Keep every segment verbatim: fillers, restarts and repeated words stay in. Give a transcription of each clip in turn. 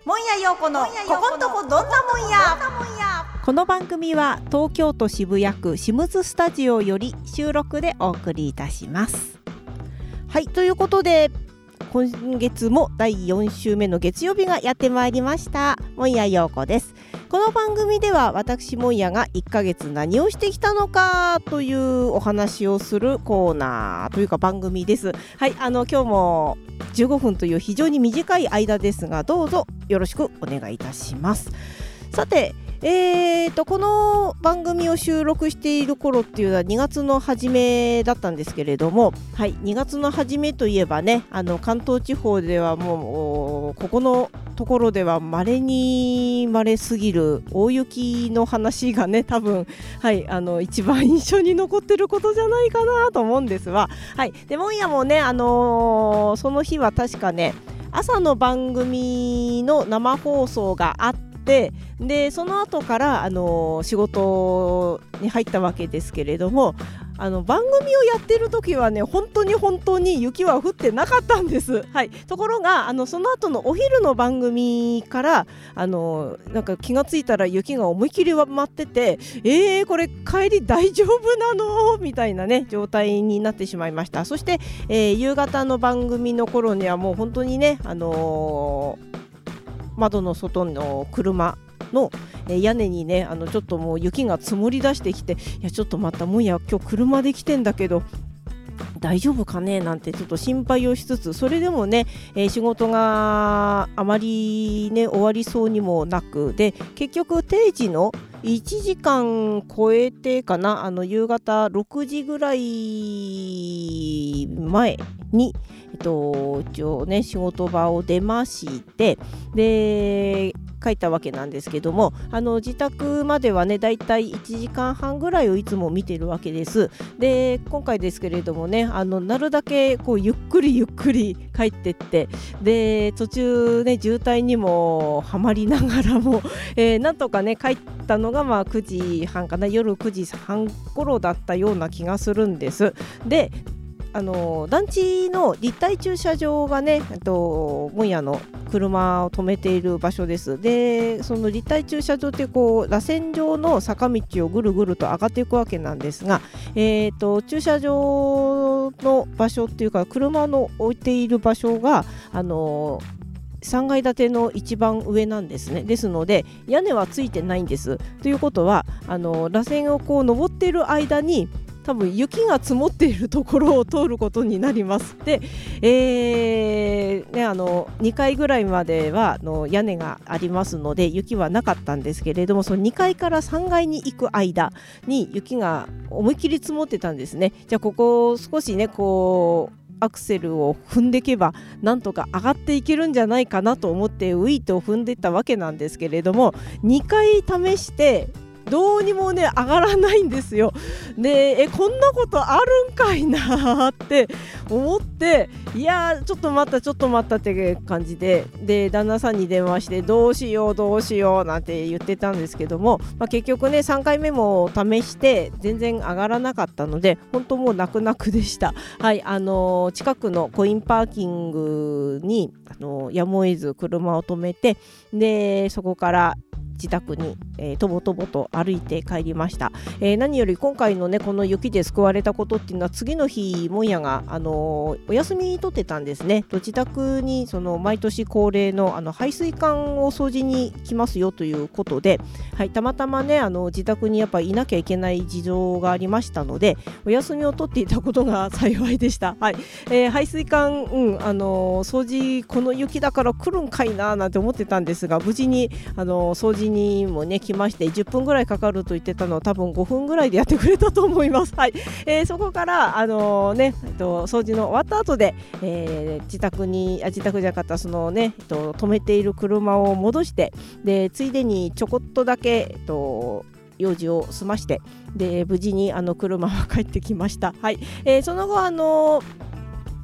もんやようこのここんとこどんなもんや。 この番組は東京都渋谷区シムズスタジオより収録でお送りいたします。はい、ということで今月もだいよん週目の月曜日がやってまいりました。もんやようこです。この番組では私もんやがいっかげつ何をしてきたのかというお話をするコーナーというか番組です。はい、あの今日もじゅうごふんという非常に短い間ですが、どうぞよろしくお願いいたします。さて、えーとこの番組を収録している頃っていうのはにがつの初めだったんですけれども、はい、にがつの初めといえばね、あの関東地方ではもうここのところでは稀に稀すぎる大雪の話がね、多分、はい、あの一番印象に残ってることじゃないかなと思うんですわ。はい、でもんやもね、あのー、その日は確かね、朝の番組の生放送があって、でその後から、あのー、仕事に入ったわけですけれども、あの番組をやってる時はね、本当に本当に雪は降ってなかったんです。はい、ところがあのその後のお昼の番組からあのなんか気がついたら雪が思いっきり舞ってて、えー、これ帰り大丈夫なのみたいなね状態になってしまいました。そして、えー、夕方の番組の頃にはもう本当にね、あのー、窓の外の車の屋根にね、あのちょっともう雪が積もり出してきて、いやちょっとまたもんや今日車で来てんだけど大丈夫かねなんてちょっと心配をしつつ、それでもね、えー、仕事があまりね終わりそうにもなく、で結局定時のいちじかん超えてかな、あの夕方ろくじぐらい前に、えっと、一応ね仕事場を出まして、で帰ったわけなんですけども、あの自宅まではねだいたいいちじかんはんぐらいをいつも見てるわけです。で今回ですけれどもね、あのなるだけこうゆっくりゆっくり帰ってって、で途中ね渋滞にもはまりながらも、えー、なんとかね帰ったのがまあくじはんかな、夜くじはん頃だったような気がするんです。であの団地の立体駐車場がね、ともんやの車を止めている場所です。でその立体駐車場ってこう螺旋状の坂道をぐるぐると上がっていくわけなんですが、えー、と駐車場の場所っていうか車の置いている場所があのさんがい建ての一番上なんですね。ですので屋根はついてないんです。ということはあの螺旋をこう登っている間に多分雪が積もっているところを通ることになります。で、えーね、あのにかいぐらいまではの屋根がありますので雪はなかったんですけれども、そのにかいからさんがいに行く間に雪が思いっきり積もってたんですね。じゃあここ少しねこうアクセルを踏んでいけばなんとか上がっていけるんじゃないかなと思ってウィートを踏んでいったわけなんですけれども、にかい試してどうにもね上がらないんですよ。でえこんなことあるんかいなって思って、いやちょっと待ったちょっと待ったって感じで、で旦那さんに電話してどうしようどうしようなんて言ってたんですけども、まあ、結局ねさんかいめも試して全然上がらなかったので本当もう泣く泣くでした。はい、あのー、近くのコインパーキングに、あのー、やむを得ず車を止めて、でそこから自宅に、えー、とぼとぼと歩いて帰りました。えー、何より今回のねこの雪で救われたことっていうのは、次の日もんやが、あのー、お休み取ってたんですね。と自宅にその毎年恒例の、あの排水管を掃除に来ますよということで、はい、たまたまねあの自宅にやっぱいなきゃいけない事情がありましたのでお休みを取っていたことが幸いでした。はい、えー、排水管、うんあのー、掃除この雪だから来るんかいななんて思ってたんですが、無事にあのー、掃除にもね来まして、じゅっぷんぐらいかかると言ってたのを多分ごふんぐらいでやってくれたと思います。はい、えー、そこからあのー、ね、えっと、掃除の終わった後で、えー、自宅にあ自宅じゃなかったそのね、えっと、止めている車を戻して、でついでにちょこっとだけ、えっと用事を済まして、で無事にあの車は帰ってきました。はい、えー、その後あの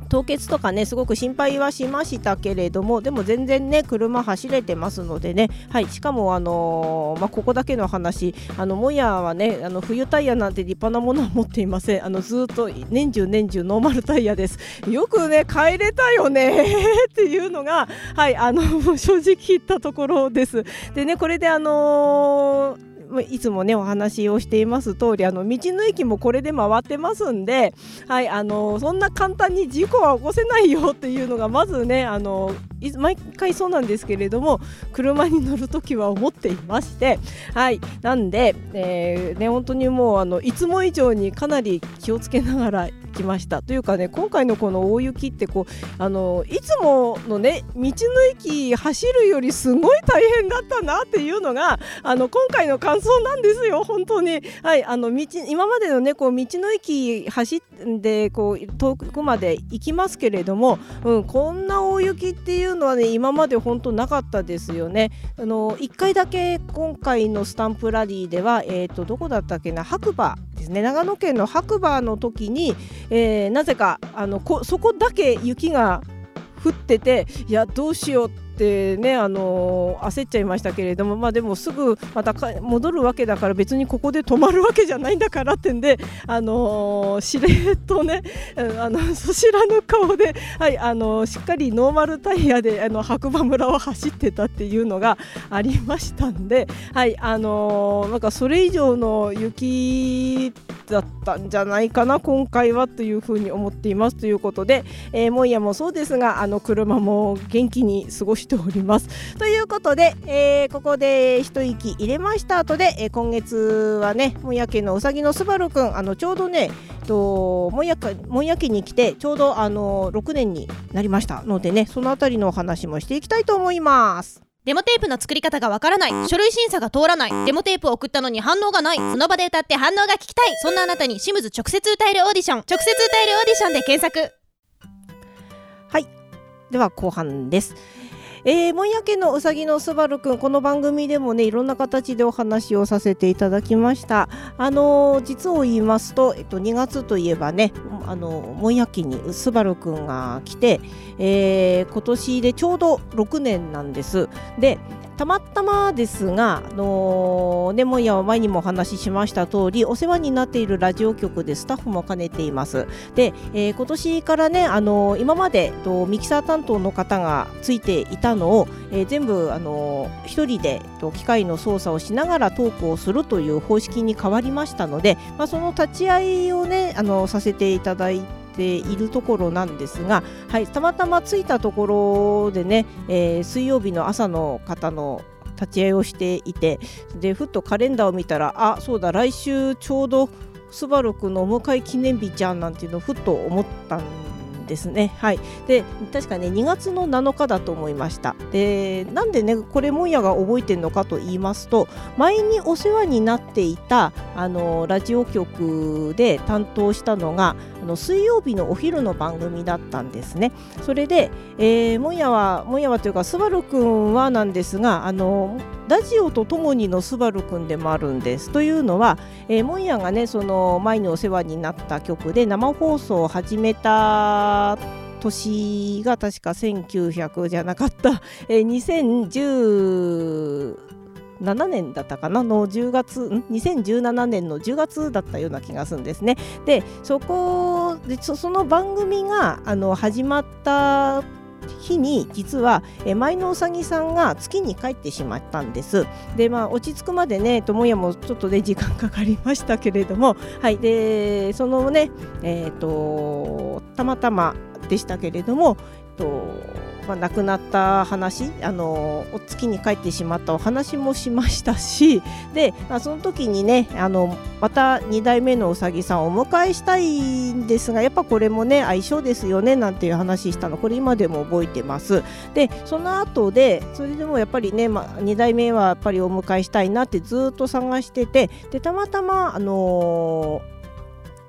凍結とかねすごく心配はしましたけれども、でも全然ね車走れてますのでね、はい、しかもあのーまあ、ここだけの話、あのモヤはねあの冬タイヤなんて立派なものは持っていません。あのずっと年中年中ノーマルタイヤです。よくね帰れたよねっていうのが、はい、あの正直言ったところです。でねこれであのーいつもねお話をしています通り、あの道の駅もこれで回ってますんで、はい、あのそんな簡単に事故は起こせないよっていうのがまずねあの毎回そうなんですけれども、車に乗るときは思っていまして、はい、なんで、えーね、本当にもうあのいつも以上にかなり気をつけながら来ました。というかね今回のこの大雪ってこうあのいつものね道の駅走るよりすごい大変だったなっていうのがあの今回の感想なんですよ本当に。はい、あの道今までのねこう道の駅走ってこう遠くまで行きますけれども、うん、こんな大雪っていうのはね今まで本当なかったですよね。あのいっかいだけ今回のスタンプラリーでは、えーと、どこだったっけな、白馬ですね、長野県の白馬の時に、えー、なぜかあのこそこだけ雪が降ってて、いやどうしようってね、あのー、焦っちゃいましたけれども、まあでもすぐまたか戻るわけだから別にここで止まるわけじゃないんだからってんで、あのー、しれっとねあのそしらぬ顔で、はい、あのー、しっかりノーマルタイヤであの白馬村を走ってたっていうのがありましたんで、はい、あのー、なんかそれ以上の雪だったんじゃないかな今回はというふうに思っていますということで、えー、モンヤもそうですがあの車も元気に過ごしておりますということで、えー、ここで一息入れました後で、えー、今月はねモンヤ家のうさぎのすばるくん、あのちょうどねとモンヤ家に来てちょうどあのろくねんになりましたのでね、そのあたりのお話もしていきたいと思います。 デモテープの作り方がわからない、書類審査が通らない、デモテープを送ったのに反応がない、その場で歌って反応が聞きたい、そんなあなたにシムズ直接歌えるオーディション、直接歌えるオーディションで検索。 はい、では後半です。えー、モンヤ家のうさぎのすばるくん、この番組でもねいろんな形でお話をさせていただきました。あのー、実を言いますと、えっと、にがつといえばねあのモンヤ家にすばるくんが来て、えー、今年でちょうどろくねんなんです。でたまたまですが、あのーね、モンヤは前にもお話ししました通りお世話になっているラジオ局でスタッフも兼ねています。で、えー、今年からね、あのー、今までとミキサー担当の方がついていたのを、えー、全部、あのー、一人でと機械の操作をしながらトークをするという方式に変わりましたので、まあ、その立ち会いをね、あのー、させていただいているところなんですが、はい、たまたま着いたところでね、えー、水曜日の朝の方の立ち会いをしていて、でふっとカレンダーを見たら、あ、そうだ来週ちょうどスバルくんのお迎え記念日じゃんなんていうのをふっと思ったんですね。はい、で確かねにがつのなのかだと思いました。でなんでねこれモンヤが覚えてるのかと言いますと、前にお世話になっていたあのラジオ局で担当したのがあの水曜日のお昼の番組だったんですね。それで、えー、モンヤはモンヤはというかスバルくんはなんですが、あのラジオとともにのスバルくんでもあるんです。というのは、えー、モンヤがねその前にお世話になった局で生放送を始めた年が確かせんきゅうひゃくじゃなかった、えー、にせんじゅうななねんだったかなのじゅうがつんにせんじゅうななねんのじゅうがつだったような気がするんですね。でそこで そ, その番組があの始まった日に実はえ前のうさぎさんが月に帰ってしまったんです。でまあ落ち着くまでねともやもちょっとね時間かかりましたけれども、はいでそのねえっ、ー、とたまたまでしたけれどもとまあ、亡くなった話、あのお月に帰ってしまったお話もしましたし、で、まあ、その時にねあのまたにだいめのうさぎさんをお迎えしたいんですが、やっぱこれもね相性ですよねなんていう話したの、これ今でも覚えてます。でその後でそれでもやっぱりね、まあ、にだいめはやっぱりお迎えしたいなってずっと探してて、でたまたまあのー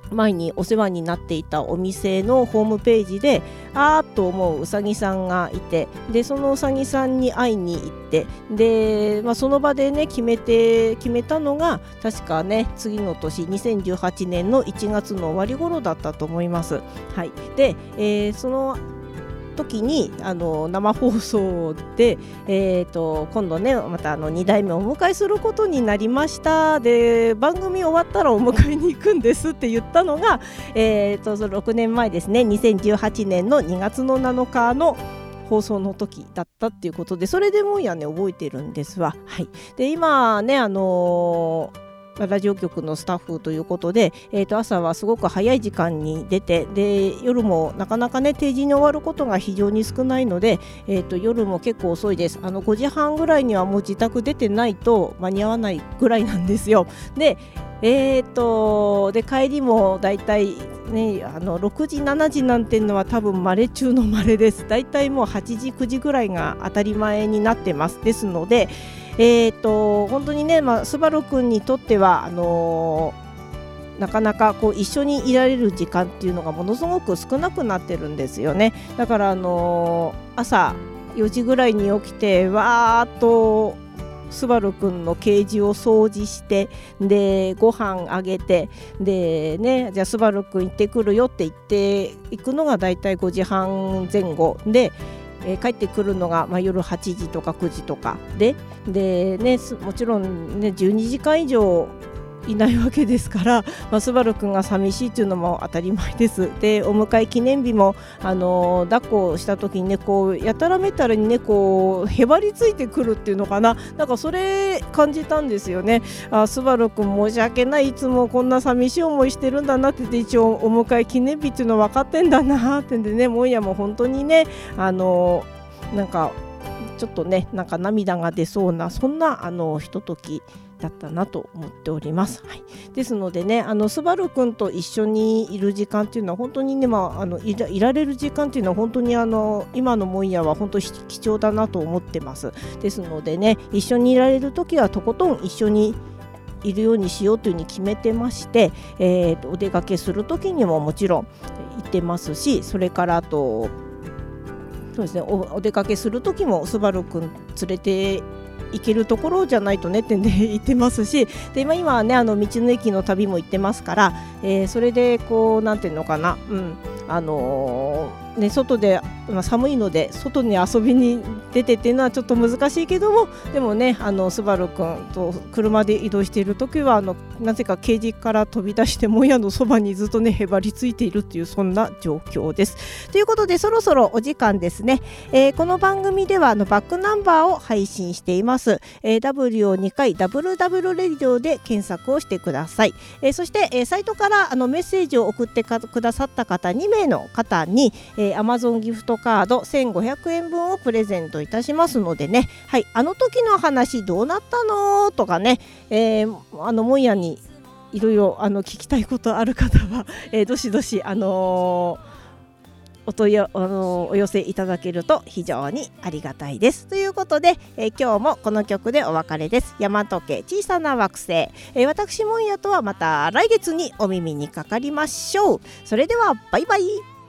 前にお世話になっていたお店のホームページであーっと思ううさぎさんがいて、でそのうさぎさんに会いに行って、で、まあ、その場でね決めて決めたのが確かね次の年にせんじゅうはちねんのいちがつの終わり頃だったと思います。はい、で、えー、その時にあの生放送で、えー、と今度ねまたあのにだいめをお迎えすることになりました。で番組終わったらお迎えに行くんですって言ったのが、えー、とろくねんまえですね、にせんじゅうはちねんのにがつのなのかの放送の時だったっていうことで、それでもやね覚えてるんですわ。はい、で今ねあのーラジオ局のスタッフということで、えー、と朝はすごく早い時間に出て、で夜もなかなかね定時に終わることが非常に少ないので、えー、と夜も結構遅いです。あのごじはんぐらいにはもう自宅出てないと間に合わないぐらいなんですよ。でえー、とで帰りもだいたいねあのろくじしちじなんていうのは多分稀中の稀です。だいたいもうはちじくじぐらいが当たり前になってます。ですのでえー、と本当にね、まあ、スバルくんにとってはあのー、なかなかこう一緒にいられる時間っていうのがものすごく少なくなってるんですよね。だから、あのー、朝よじぐらいに起きてわーっとスバルくんのケージを掃除して、でご飯あげて、でねじゃあスバルくん行ってくるよって言っていくのがだいたいごじはんぜん後で、えー、帰ってくるのが、まあ、夜はちじとかくじとかで、で、ね、もちろん、ね、じゅうにじかん以上いないわけですから、まあ、スバルくんが寂しいというのも当たり前です。でお迎え記念日も、あのー、抱っこした時にねこうやたらめったらにねこうへばりついてくるっていうのかな、なんかそれ感じたんですよね。あスバルくん申し訳ない、いつもこんな寂しい思いしてるんだなって、一応お迎え記念日っていうの分かってんだなってんでね、もんやも本当にねあのー、なんかちょっとねなんか涙が出そうなそんなあのひとときだったなと思っております。はい、ですのでねあのスバルくんと一緒にいる時間っていうのは本当にね、まあ、あの い, らいられる時間っていうのは本当にあの今のもんやは本当に貴重だなと思ってます。ですのでね一緒にいられる時はとことん一緒にいるようにしようというふうに決めてまして、えー、お出かけする時にももちろん行ってますし、それからあとそうですね お, お出かけする時もスバルくん連れて行けるところじゃないとねってんで行ってますし、で今はねあの道の駅の旅も行ってますから、えー、それでこうなんていうのかな、うんあのーね、外で、まあ、寒いので外に遊びに出てっていうのはちょっと難しいけども、でもねあのスバルくんと車で移動している時はあのなぜかケージから飛び出してもやのそばにずっとねへばりついているっていうそんな状況です。ということでそろそろお時間ですね。えー、この番組ではあのバックナンバーを配信しています。えー、ダブリュー をにかい ダブルダブル レディオで検索をしてください。えー、そして、えー、サイトからあのメッセージを送ってかくださった方にめいの方に、えー、Amazon ギフトカードせんごひゃくえんぶんをプレゼントいたしますのでね、はい、あの時の話どうなったのとかね、えー、あのもんやにいろいろあの聞きたいことある方は、えー、どしどしあのーお問いあのお寄せいただけると非常にありがたいです。ということで、えー、今日もこの曲でお別れです。大和家小さな惑星、えー、私もんやとはまた来月にお耳にかかりましょう。それではバイバイ。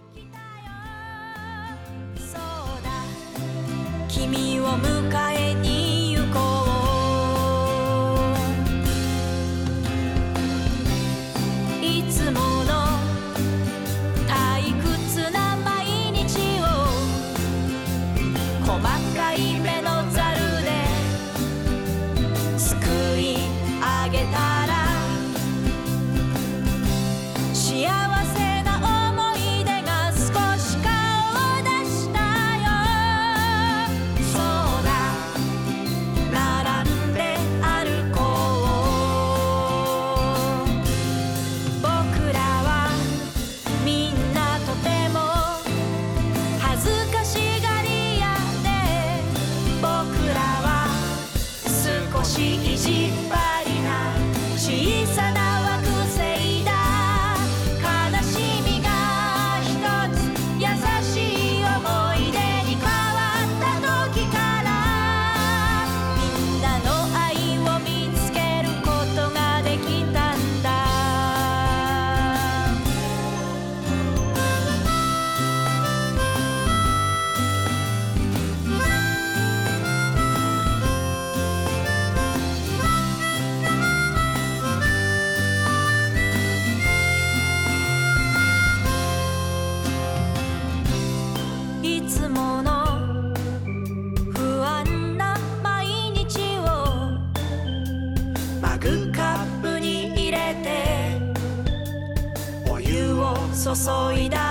そうだ君を迎えに行こう、いつもの退屈な細かい目のざるですくい上げたら幸せな思い出が少し顔を出したよ。そうだ並んで歩こう、僕らはみんなとても恥ずかしがり屋、僕らは少し意地張りな小さな惑星だ。悲しみが一つ優しい思い出に変わった時からみんなの愛を見つけることができたんだ。 注いだ